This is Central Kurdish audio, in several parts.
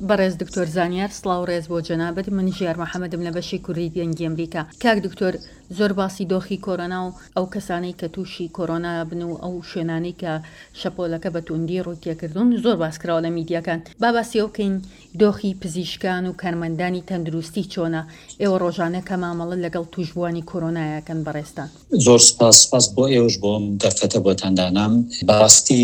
بەڕێز دکتۆر زانیار سڵاو ڕێز بۆ جەنابەت من ژیار محەممەدم لە بەشی کوردی دەنگی ئەمریکا. کاک دکتۆر زۆر باسی دۆخی کۆرۆنا و ئەو کەسانەی کە تووشی کۆرۆنا بن و ئەو شوێنانەی کە شەپۆلەکە بە توندی ڕووتێکردون زۆر باسکراوە لە میدیاکان. باسی ئەو بکەین دۆخی پزیشکان و کارمەندانی تەندروستی چۆنە ئێوە ڕۆژانە کە مامەڵە لەگەڵ توشبوانی کۆرۆنایەکەن بەڕێستان. زۆر سپاس بۆ ئێوەش بۆم دەرفەتە بۆتاندانام. بەڕاستی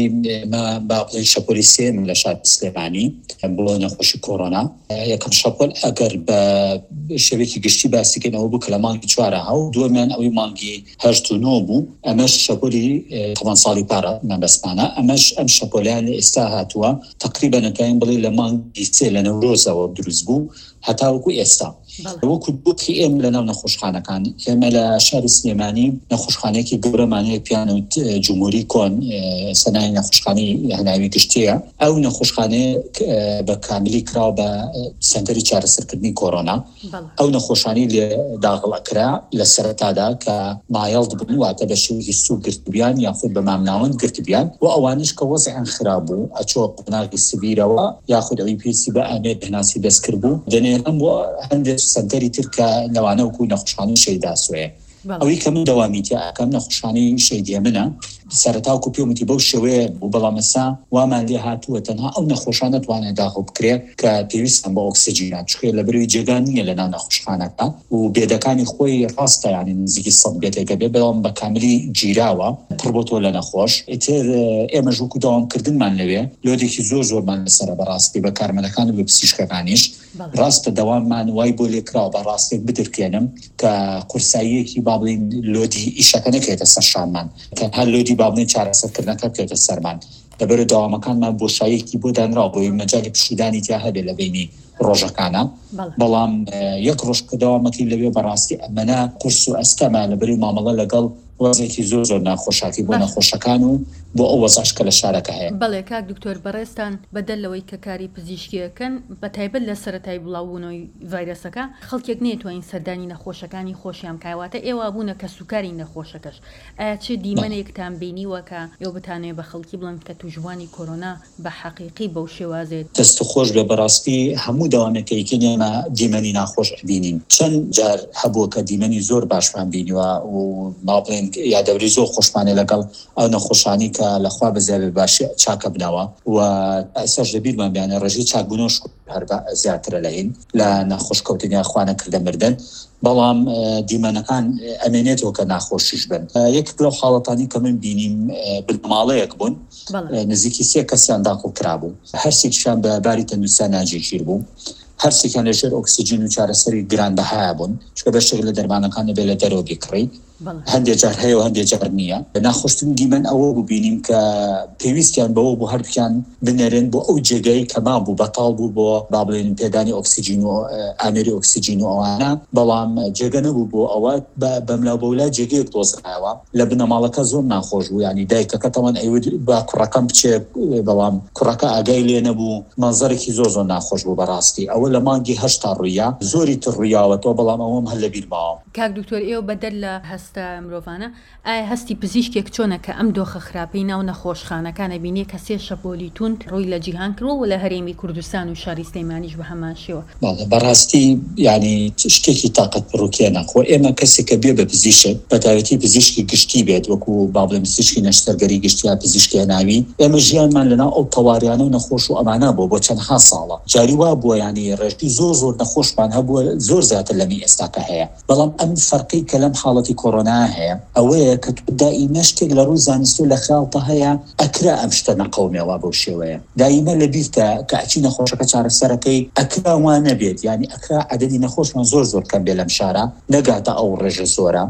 با بڵێن شەپۆلی سێم لە شاری سلێمانی بۆ نەخۆشی کۆرۆنا. یەکەم شەپۆل ئەگەر بە شێوەیەکی گشتی باسیکەنەوە بوو کە لە مانگی 4 و دووەمیان ئەوی مانگی 8 و 9 بوو. ئەمەش شەپۆلی تەمان ساڵی پارە مەبەستمانە. ئەمەش ئەم شەپۆلیان لە ئێستا هاتووە تقریبا نەکەین بڵێ لە مانگی 3 لە نەورۆزەوە دروست بوو هەتاوەکو ئێستا. وەکو دووقی ئێمە لە ناو نەخۆشخانەکان ئێمە لە شاری سلێمانی نەخۆشخانەیەکی گەورەمانەیە پیان و جمهوری کۆن سەنای نەخۆشخانەی هەناوی گشتیە. ئەو نەخۆشخانەیە بە کاملی کراوە بە سەنتەری چارەسەرکردنی کۆرۆنا. ئەو نەخۆشخانەی لێ داغڵەکرا لە سەرەتادا کە مایەڵ بوون واتە بە شێوەیەکی سووک گرتبیان یاخود بە مامناوەند گرتبیان و ئەوانش کە وەزعیان خراپ بوو ئەچۆ قۆناغی سبیرەوە یاخود ئەوی پێویستی بە ئامێر هەناسی دەستکرد بوو دەنێرم بۆ هەندێک سەنتەری تر کە لەوانە وەکو نەخۆشخانەی شەیدا سوێ. ئەوەی کە من دەوامیتە ئەکەم نەخۆشخانەی شەیدیە منە سەرەتاوکو پێومتی بەو شێوەیە بوو بەڵام ئێستا وامان لێ هاتووە تەنها ئەو نەخۆشانە دەتوانێت داخڵ بکرێت کە پێویستن بە ئۆکسیجینات چکێ لە بەروی جێگان نییە لە ناو نەخۆشخانەکە و بێدەکانی خۆی ڕاستە یانی نزیکی 100 بێتێکە بێ بەڵام بە کاملی گیراوە پڕ بۆ تۆ لە نەخۆش. ئیتر ئێمە ژووکو داوامکردنمان لەوێ لۆدێکی زۆرمان لەسەرە بەڕاستی بە کارمەندەکان و بە پزیشکەکانیش ڕاستە دەواممان وای بۆ لێکراوە بە ڕاستێک بدرکێنم کە قورساییەکی با بڵین لۆدی ئیشەکە نەکرێتە سەر شانمان تەنها لۆدی با بڵین چارەسەرکردنەکە بکرێتە سەرمان. لەبەر داوامەکانمان بۆشاییەکی بۆ دانراوە بۆی مەجای پشتیدانی تیا هەبێ لە بینی ڕۆژەکانە. بەڵام یەک ڕۆژ کە داوامەکەی لەوێ بەڕاستی ئەمەە قورس و ئەستەما لەبەری مامەڵە لەگەڵ وەزێکی زۆر ناخۆشاکی بۆ نەخۆشەکان و بۆ ئەو وەزاشکە لە شارەکە هەیە. بەڵێ کاک دکتۆر بەڕێستان بەدەلەوەی کە کاری پزیشکیەکەن بە تایبەت لە سەرەتای بڵاوبوونەوەی ڤایرۆسەکە خەڵکێک نێتوانین سەردانی نەخۆشەکانی خۆشیان کایواتە ئێوە بوونە کە سوکاری نەخۆشەکەش. ئایا چه دیمەنێکتان بینیوە کە ئێوە بتانێت بە خەڵکی بڵێن کە توژبوانی کۆرۆنا بە حەقیقی بەو شێوازێت دەست خۆش بێ؟ بەڕاستی هەموو داوامەکەیکن ئێمە دیمەنی ناخۆش بینین. چەند جار هەبووە کە دیمەنی زۆر باشمان بینیوە و ما بڵێن یادەوری زۆر خۆشمانێ لەگەڵ ئەو نەخۆشانی کە لەخوا بەزیابێ باشی چاکە بنەوە و ئەساش لەبیرمان بیانێ ڕێژی چاکبوونەوەش هەر زیاترە لە هین لە نەخۆشکەوتنیا خوانە کردە مردن. بەڵام دیمەنەکان ئەمێنێتەوە کە ناخۆشیش بن. یەک لەو حاڵەتانی کە من بینیم بنەماڵەیەک بوون نزیکی 3 کەسیان داخڵ کرابوو هەرسێکیشان بە باری تەندروستیان ناجێگیر بوو هەرسێکیان لەژێر ئۆکسیجین و چارەسەری گرانبەها بوون چکە بەشێک لە دەرمانەکانە بێ لە دەرەوە بیکڕی هەندێک جار هەیە و هەندێک جار نییە. ناخۆشتن دیمەن ئەوە ببینیم کە پێویستیان بەوە بۆ هەردووکیان بنێرن بۆ ئەو جێگەی کە ما بوو بەتاڵ بوو بۆ با بڵێن پێدانی ئۆکسیجین و ئامێری ئۆکسیجین و ئەوانە بەڵام جێگە نەبوو بۆ ئەوە بەملاو بەولا جێگەیەک دۆزراوە لە بنەماڵەکە زۆر ناخۆش بوو ینی دایکەکە تەمان ئەیود با کوڕەکەم بچێت بەڵام کوڕەکە ئاگای لێ نەبوو مەنزەرێکی زۆر ناخۆش بوو بەڕاستی. ئەوە لە مانگی 8 ڕوویە زۆری تر ڕوویاوەتەوە بەڵام ئەوەم هەر لە بیرماوە. کاک دکتۆر ئێوە بەدەر لە هەستە مرۆڤانە ئایا هەستی پزیشکێک چۆنە کە ئەم دۆخە خراپەی ناو نەخۆشخانەکانە بینیە کە 3 شەپۆلی توند ڕووی لە جیهان کردووە و لە هەرێمی کوردستان و شاری سلێمانیش بە هەمان شێوە؟ بەڕاستی ینی شتێکی تااقەت بڕووکێنە خۆ ئێمە کەسێکە بێ بە پزیشک بەتاوەتی پزیشکی گشتی بێت وەکو با بڵێن پزیشکی نەشتەرگەری گشتیا پزیشکی ناوی ئێمە ژیانمان لەناو ئەو تەواریانە و نەخۆش و ئەمانە بۆ چەندها ساڵە جاری وا بووە ینی ڕێژی زۆر نەخۆشمان هەبووە زۆر زیاتر لەمی ئێستاکە هەیە. بەڵام ئەم فەرقی کە لەم حاڵەتی کۆرۆنا هەیە ئەوەیە کە دائیمە شتێک لە ڕووی زانست و لە خراوتە هەیە ئەکرا ئەم شتە نەقەومێەوە بەو شێوەیە دائیمە لەبیرتە کە ئەچی نەخۆشەکە چارەسەرەکەی ئەکرا وان نەبێت ینی ئەکرا عەدەدی نەخۆشمان زۆر کەم بێ لەم شارە نەگاتە ئەو ڕێژە زۆرە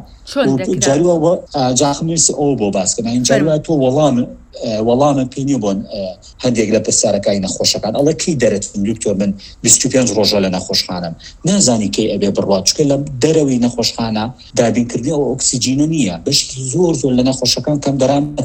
جاریوە جاخمێسی ئەو بۆ باسکەن این جاریوە تۆ وەڵامە پێنی بۆن هەندێک لە پرسیارەکانی نەخۆشەکان ئەڵە کەی دەرەتون دکتۆر من 25 ڕۆژە لە نەخۆشخانەم نازانی کەی ئەبێ بڕات چکە لە دەرەوەی نەخۆشخانە دابینکردنی ئەو ئۆکسیجینە نییە بەشی زۆر لە نەخۆشەکان کەم دەرامەتەن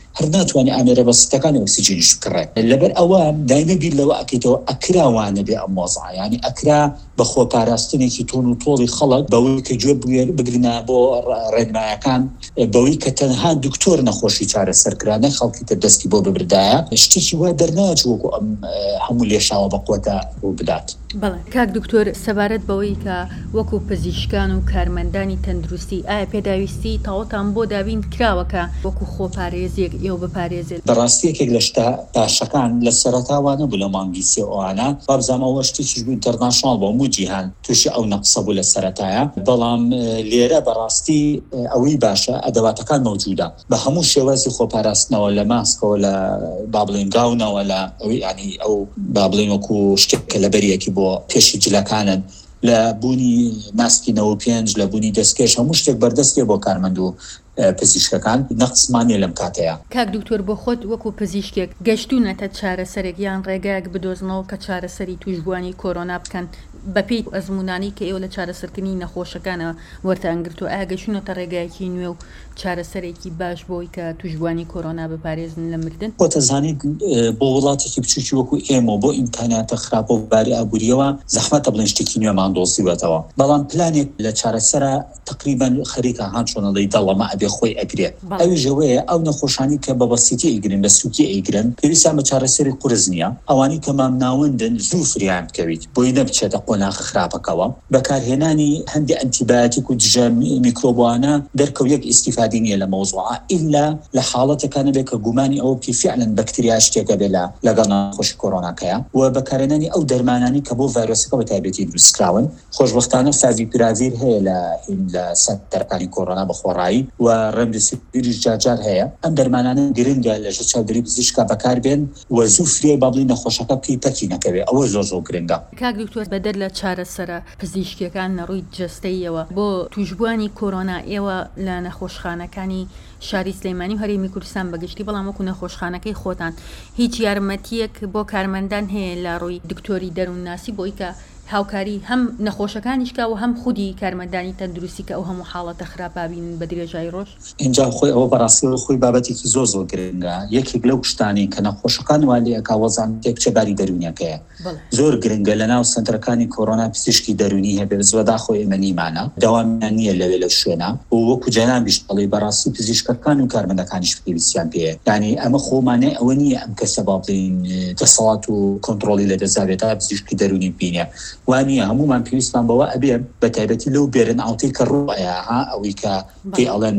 هەر ناتوانانی ئامێرە بەسیتەکانی ئۆکسیجێنیش بکڕێت لەبەر ئەوە دایمە بیر لەوە ئەکەیتەوە ئەکراوانە بێ ئەم مۆزعە ینی ئەکرا بە خۆپاراستنێکی تۆن و تۆڵی خەڵک بەوەی کە گوێ بگرنا بۆ ڕێنمایەکان بەوەی کە تەنها دکتۆر نەخۆشی چارەسەرکرانە خەڵکی تر دەستی بۆ ببردایە شتێکی وا دەرناچ وەکو ئەم هەموو لێشاوە بەقوتە بۆ بدات. بەڵێ کاک دکتۆر سەبارەت بەوەی کە وەکو پزیشکان و کارمەندانی تەندروستی ئایا پێداویستی تاوەتان بۆ دابین کراوەکە وەکو خۆپارێزیەک ئێوە بپارێزێت؟ بەڕاستی یەکێک لە شتە باشەکان لە سەرەتاوانە بوو لە مانگی سێ ئەوانە بابزانەوە شتێکیش بوو ئینتەرناشناڵ بۆ هەموو جیهان تووشی ئەو نەقسە بوو لە سەرەتایە بەڵام لێرە بەڕاستی ئەوەی باشە ئەدەواتەکان مەوجودە بە هەموو شێوازی خۆپاراستنەوە لە ماسکەوە لە بابڵین گاونەوە لە ینی ئەو بابڵین وەکو شتێککە لە بەریەکی بۆ پێشی جلەکانن لە بوونی ماسکی 95 لە بوونی دەستکێش هەموو شتێک بەردەستێ بۆ کارمەند و پزیشکەکان نەقسمانێ لەم کاتەیە. کاک دکتۆر بۆ خۆت وەکو پزیشکێک گەشتوونەتە چارەسەرێک یان ڕێگایەک بدۆزنەوە کە چارەسەری توشبوانی کۆرۆنا بکەن بەپێی ئەزمونانی کە ئێوە لە چارەسەرکردنی نەخۆشەکانە وەرتانگرتو ئایا گەشتوونەتە ڕێگایەکی نوێ و چارەسەرێکی باش بۆی کە توشبوانی کۆرۆنا بپارێزن لە مردن؟ بۆ تەزانیت بۆ وڵاتێکی بچووکی وەکو ئێمە بۆ ئیمکاناتە خراپە و باری ئابووریەوە زەحمەتە بڵێن شتێکی نوێمان دۆزیوەتەوە بەڵام پلانێک لە چارەسەرە تقریبان خەریکە هاان چۆنەڵی دەڵەمە ئەبێ خۆی ئەگرێت ئەوی ژەوەیە ئەو نەخۆشانی کە بە بەسیتی ئەیگرن بە سووکی ئەیگرن پێویستیان بە چارەسەری قورس نییە ئەوانی کە مامناوەندن زوو فریان بکەویت بۆی نەبچێتە قۆناغ خراپەکەوە بەکارهێنانی هەندی ئەنتیبایۆتیک و دژە میکرۆبوانە دەرکەوت یەک ئیستیفادی نیە لە مەوزوعە ئیلا لە حاڵەتەکانە بێت کە گومانی ئەوە بکە فعلاً بەکتریا شتێکە بێ لەگەڵ نەخۆشی کۆرۆناکەیە و بەکارهێنانی ئەو دەرمانانی کە بۆ ڤایرۆسەکە بە تایبەتی دروستکراون خۆشبەختانە فاڤیپیراڤیر هەیە لە سەنتەرەکانی کۆرۆنا بەخۆڕایی و ڕێمدیسیڤیریش جاجار هەیە ئەم دەرمانانە گرنگە لەژێر چاودێری پزیشکا بەکار بێن و زوو فریای بابڵی نەخۆشەکە پێی پەکی نەکەوێت ئەوە زۆر گرنگە. کاک دکتۆر بەدەر لە چارەسەرە پزیشکیەکان نەڕووی جەستەیەوە بۆ توشبوانی کۆرۆنا ئێوە لە نەخۆشخانەکانی شاری سلێمانی و هەرێمی کوردستان بەگشتی بەڵام وەکو نەخۆشخانەکەی خۆتان هیچ یارمەتیەک بۆ کارمەندان هەیە لە ڕووی دکتۆری دەروونناسی بۆی کە هاوکاری هەم نەخۆشەکانیشکا و هەم خودی کارمەندانی تەندروستی کە ئەو هەموو حاڵەتە خراپابین بە درێژای ڕۆژ؟ اینجا خۆی ئەوە بەڕاستی خۆی بابەتێکی زۆر گرنگە یەکێک لەو شتانی کە نەخۆشەکان وانەیەکا وەزان تێکچەباری دەرونیەکەیە زۆر گرنگە لە ناو سنتەرەکانی کۆرۆنا پزیشکی دەرونی هەبێت زۆدا خۆی ئێمە نیمانە داوامیان نییە لەوێ لە شوێنە و وەکو جەنابیش بڵێ بەڕاستی پزیشکەکان و کارمەندەکانیش پێویستیان پێیە یعنی ئەمە خۆمانێ ئەوە نییە ئەم کەسە با بڵین دەسەڵات و کۆنتڕۆلی لە دەزاوێتە پزیشکی دەرونی بینە وانە هەمومان پێویستمان بەوە ئەبێ بە تایبەتی لەو بێرن ئاوتەی کە ڕووەیە ئەوەی کە پێی ئەڵێن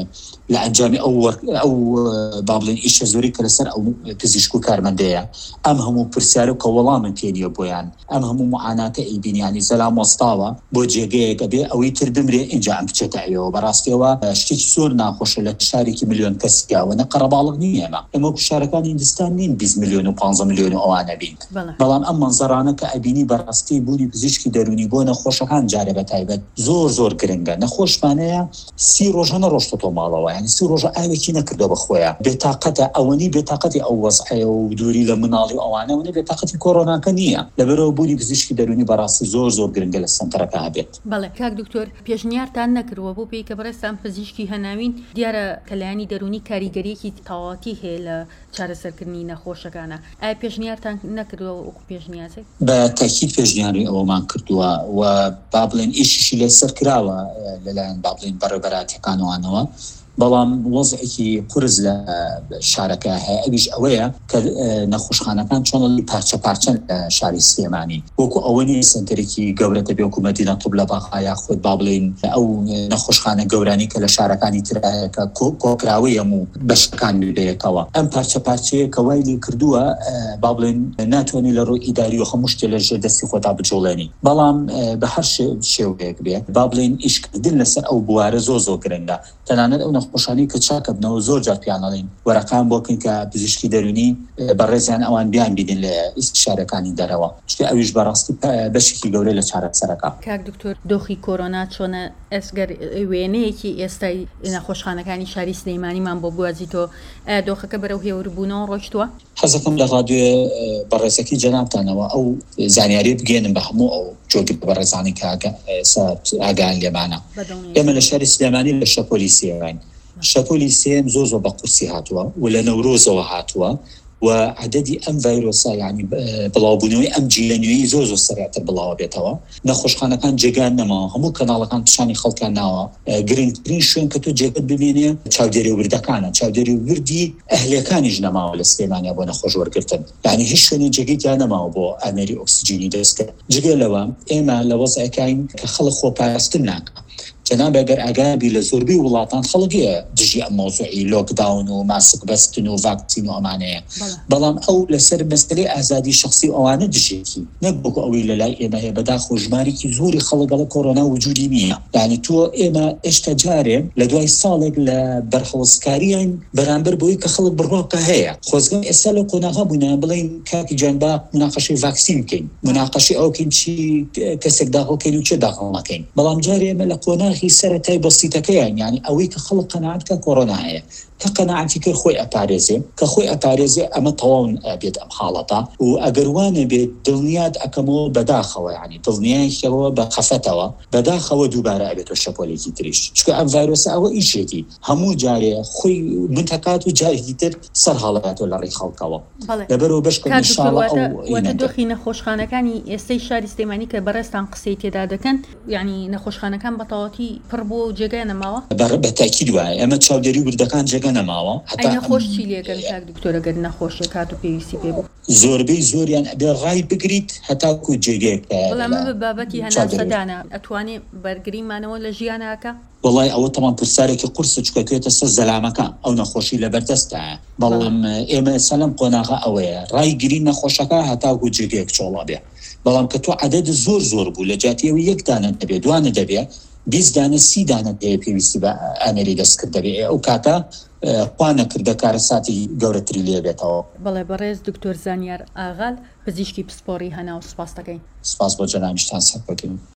لە ئەنجامی ئەو با بڵێن ئیشە زۆری کە لەسەر ئەو پزیشک و کارمەندەیە ئەم هەموو پرسیارە کە وەڵامن تێنیە بۆیان ئەم هەموو معاناتە ئەیبینیانی زەلام وەستاوە بۆ جێگەیەکە بێ ئەوەی تر بمرێ اینجا ئەم بچێتە ئەوەوە بەڕاستیەوە شتێکی زۆر ناخۆشە لە شارێکی ملیۆن کەسیاوە نەقەرەباڵغ نییە ئەمە شارەکانی هیندستان نین 20 میلیۆن و 15 میلیۆن ئەوانە بین بەڵام ئەم منزەرانە کە ئەبینی بەڕاستی بوونی پزیشکی دەرونی بۆ نەخۆشەکان جارێ بە تایبەت زۆر گرنگە نەخۆشمانەیە 30 ڕۆژە نەڕۆشتۆ ماڵەوە یعنی 30 ڕۆژە ئاوێکی نەکردو بەخۆیە بێتاقەتە ئەوەنی بێتاقەتی ئەو وەزعەیە و دووری لە مناڵی ئەوانەوە بێتاقەتی کۆرۆناکە نییە لەبەرەوە بوونی پزیشکی دەرونی بەڕاستی زۆر گرنگە لە سنتەرەکە هەبێت. بەڵێ کاک دکتۆر پێشنیارتان نەکردووە بۆ پێی کە بەڕێستان پزیشکی هەناوین دیارە کەلایانی دەرونی کاریگەریەکی تەواتی هەیە لە چارەسەرکردنی نەخۆشەکانە ئایا پێشنیارتان نەکردووە وەکو پێشنیازێک؟ بە تاکید پێشنیاری ئەوەمان کردووە و با بڵێن ئیشیشی لێسەر کراوە لەلایەن با بڵێن بەڕێبەراتەکانەوەنەوە بەڵام وەزعێکی قورس لە شارەکە هەیە ئەویش ئەوەیە کە نەخۆشخانەکان چۆنڵی پارچە لە شاری سلێمانی وەکو ئەوەنی سنتەرێکی گەورەتە بێ وەکو مەدینە طب لە باغایا خۆت با بڵێن ئەو نەخۆشخانە گەورانی کە لە شارەکانی ترایەکە کۆکراوی هەموو بەشەکان بێتەوە ئەم پارچەیە کە وای لێ کردووە با بڵێن ناتوانێت لە ڕۆی ئیداری و هەموو شتێ لە ژێر دەستی خۆتا بجۆڵێنی بەڵام بە هەر شێوەیەک بێت با بڵێن ئیشکردن لەسەر ئەو بوارە زۆر گرنگە تەنانەت ئەو نەخۆشانی کە چاکەبنەوە زۆر جار پیانەڵین وەرەقان بۆکن کە پزیشکی دەرونی بەڕێزیان ئەوان بیان بیدن لە ئیستشارەکانی دەرەوە شتی ئەویش بەڕاستی بەشێکی گەورەی لە چارەسەرەکە. کاک دکتۆر دۆخی کۆرۆنا چۆنە ئەسگەر وێنەیەکی ئێستای نەخۆشخانەکانی شاری سلەیمانیمان بۆ بوازیتۆ دۆخەکە بەرەو هێوربوونەوە ڕۆشتووە؟ حەزەکەم لە ڕادیۆ بەڕێزەکی جەنابتانەوە ئەو زانیاری بگێنم بە هەموو ئەو جۆگی بەڕێزانی کە ئاگان لێمانە ئێمە لە شاری سلێمانی لە شە پۆلیسیەوەین شەپۆلی سێم زۆ بە قورسی هاتووە و لە نەورۆزەوە هاتووە و عددی ئەم ڤایرۆسە یعنی بڵاوبوونەوەی ئەم جیلەنوێی زۆ سەرعتر بڵاوە بێتەوە نەخۆشخانەکان جێگان نەماوە هەموو کەناڵەکان پیشانی خەڵکان ناوە گرنگترین شوێن کە تۆ جێگەت ببینێ چاودێری و وردەکانە چاودێری و وردی ئەهلەکانیش نەماوە لە سلێمانیا بۆ نەخۆش وەرگرتن یعنی هیچ شوێنی جێگەیان نەماوە بۆ ئەمێری ئۆکسجینی دەستکە جگە لەوە ئێمە لە وەزعەکەین کە خەڵک خۆپاراستن ناکە جەناب ئەگەر ئاگابی لە زۆربەی وڵاتان خەڵکیە دژی ئەم مۆزوعی لۆکداون و ماسک بەستن و ڤاکسین و ئەمانەیە بەڵام ئەو لەسەر مەسەلەی ئازادی شخصی ئەوانە دژێتی نەک بۆکو ئەوەی لەلای ئێمە هەیە بەداخۆ ژمارێکی زۆری خەڵک لە کۆرۆنا وجودی نییە یعنی تۆ ئێمە ئێشتا جارێ لە دوای ساڵێک لە بەرخەوەسکاریان بەرامبەر بۆی کە خەڵک بڕۆکە هەیە خۆزگەم ئێستا لە قۆناغا بووینە بڵین کاکی جانبا مناقەشەی ڤاکسین بکەین مناقەشەی ئەوکەین چی کەسێک داخڵکەین و چێ داخڵ نەکەین بەڵام جارێ ئێمە لە قۆناغی سەرەتای بەسیتەکەیان یعنی ئەوەی کە خەڵک قەناعەت کە کۆرۆنا هەیە کە قەناعەتی کرد خۆی ئەپارێزێ کە خۆی ئەپارێزێ ئەمە تەواو بێت ئەم حاڵەتە و ئەگەر وانە بێت دڵنیات ئەکەمەوە بەداخەوە یعنی دڵنیایەوە بە خەفەتەوە بەداخەوە دووبارە ئەبێتەوە شەپۆلێکی تریش چکە ئەم ڤایرۆسە ئەوە ئیشێتی هەموو جارێ خۆی منتەکات و جارێکی تر سەر هەڵەکاتەوە لە ڕێی خەڵکەوە لەبەرەوە بەشکە دۆخی نەخۆشخانەکانی ئێستای شاری سلێمانی کە بەڕێستان قسەی تێدا دەکەن یعنی نەخۆشخانەکان بەتەواوەتی پڕ بۆ جێگای نەماوە بەتاکید وایە ئەمە چاودێری وردەکان جێگە نەماوە نەخۆش چی لێگەن کاک دکتۆرەگەر نەخۆشیە کات و پێویستی پێ بوو زۆربەی زۆریان ئەبێ ڕای بگریت هەتاکو جێگەیەک بەڵام بە بابەتی هەناسەدانە ئەتوانێ بەرگریمانەوە لە ژیانەکە وڵای ئەوە تەمان پرسیارێکی قورسە چکەکوێتە سەر زەلامەکە ئەو نەخۆشی لەبەردەستە بەڵام ئێمە سەلەم قۆناغا ئەوەیە ڕای گری نەخۆشەکە هەتاکو جێگەیەک چۆڵا بێ بەڵام کە تۆ عەدەد زۆر بوو لە جاتیەوە یەک دانە دەبێ دوانە دەبێ 20 دانە 30 دانە پێویستی بە ئەمێری دەستکرد دەبێ ئەو کاتە خوا نەکردە کارەساتی گەورەتری لێ بێتەوە بەڵێ بەڕێز دکتۆر زانیار ئاغال پزیشکی پسپۆڕی هەنا و سپاس دەکەین سپاس بۆ جەنابیشتان سەر بکەین